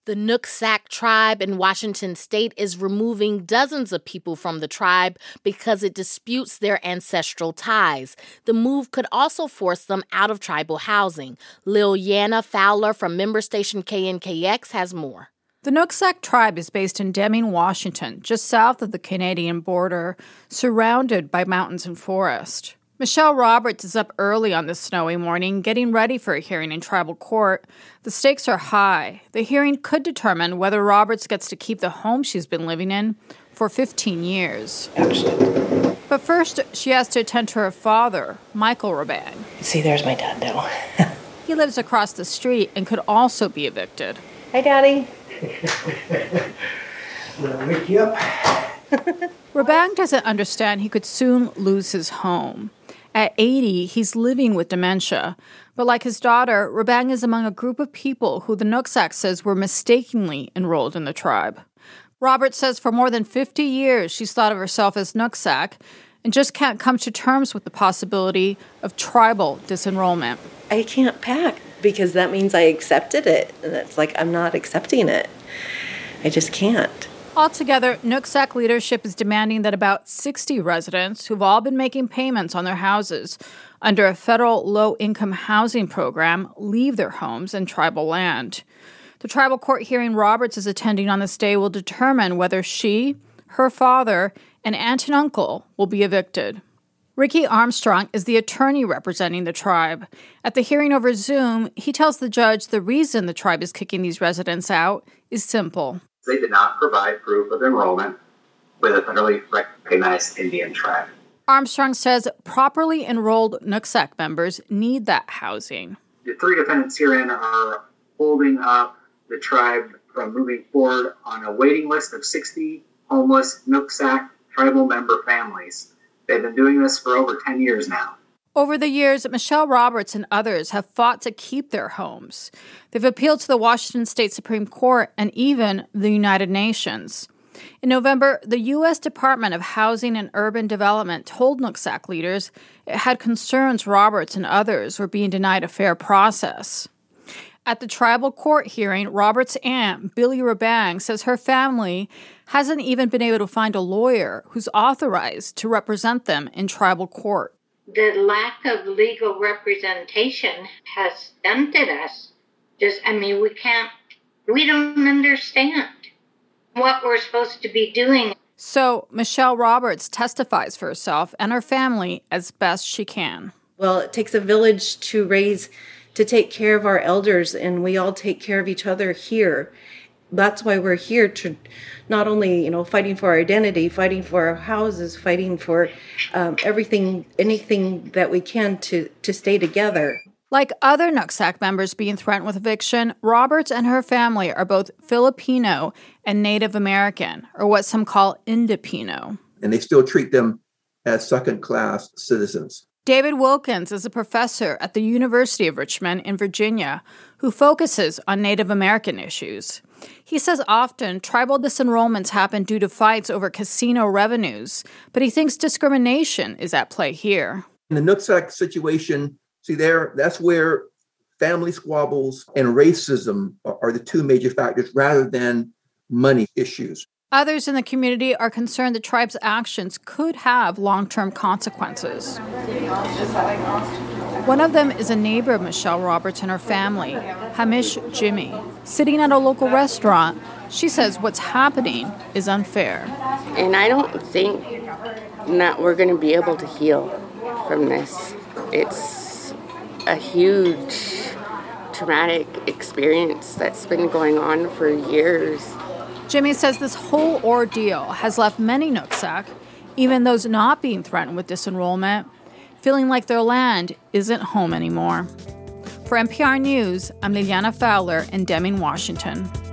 The Nooksack tribe in Washington state is removing dozens of people from the tribe because it disputes their ancestral ties. The move could also force them out of tribal housing. Liliana Fowler from member station KNKX has more. The Nooksack tribe is based in Deming, Washington, just south of the Canadian border, surrounded by mountains and forest. Michelle Roberts is up early on this snowy morning, getting ready for a hearing in tribal court. The stakes are high. The hearing could determine whether Roberts gets to keep the home she's been living in for 15 years. Absolutely. But first, she has to attend to her father, Michael Rabang. See, there's my dad now. He lives across the street and could also be evicted. Hi, Daddy. I'll wake you up. Rabang doesn't understand he could soon lose his home. At 80, he's living with dementia. But like his daughter, Rabang is among a group of people who the Nooksack says were mistakenly enrolled in the tribe. Robert says for more than 50 years she's thought of herself as Nooksack and just can't come to terms with the possibility of tribal disenrollment. I can't pack because that means I accepted it. And it's like I'm not accepting it. I just can't. Altogether, Nooksack leadership is demanding that about 60 residents who've all been making payments on their houses under a federal low-income housing program leave their homes and tribal land. The tribal court hearing Roberts is attending on this day will determine whether she, her father, and aunt and uncle will be evicted. Ricky Armstrong is the attorney representing the tribe. At the hearing over Zoom, he tells the judge the reason the tribe is kicking these residents out is simple. They did not provide proof of enrollment with a federally recognized Indian tribe. Armstrong says properly enrolled Nooksack members need that housing. The three defendants herein are holding up the tribe from moving forward on a waiting list of 60 homeless Nooksack tribal member families. They've been doing this for over 10 years now. Over the years, Michelle Roberts and others have fought to keep their homes. They've appealed to the Washington State Supreme Court and even the United Nations. In November, the U.S. Department of Housing and Urban Development told Nooksack leaders it had concerns Roberts and others were being denied a fair process. At the tribal court hearing, Roberts' aunt, Billy Rabang, says her family hasn't even been able to find a lawyer who's authorized to represent them in tribal court. The lack of legal representation has stunted us. We don't understand what we're supposed to be doing. So Michelle Roberts testifies for herself and her family as best she can. Well, it takes a village to take care of our elders, and we all take care of each other here. That's why we're here, to not only, fighting for our identity, fighting for our houses, fighting for anything that we can to stay together. Like other Nooksack members being threatened with eviction, Roberts and her family are both Filipino and Native American, or what some call Indipino. And they still treat them as second-class citizens. David Wilkins is a professor at the University of Richmond in Virginia who focuses on Native American issues. He says often tribal disenrollments happen due to fights over casino revenues, but he thinks discrimination is at play here. In the Nooksack situation, that's where family squabbles and racism are the two major factors rather than money issues. Others in the community are concerned the tribe's actions could have long-term consequences. One of them is a neighbor of Michelle Roberts and her family, Hamish Jimmy. Sitting at a local restaurant, she says what's happening is unfair. And I don't think that we're going to be able to heal from this. It's a huge traumatic experience that's been going on for years. Jimmy says this whole ordeal has left many Nooksack, even those not being threatened with disenrollment, feeling like their land isn't home anymore. For NPR News, I'm Liliana Fowler in Deming, Washington.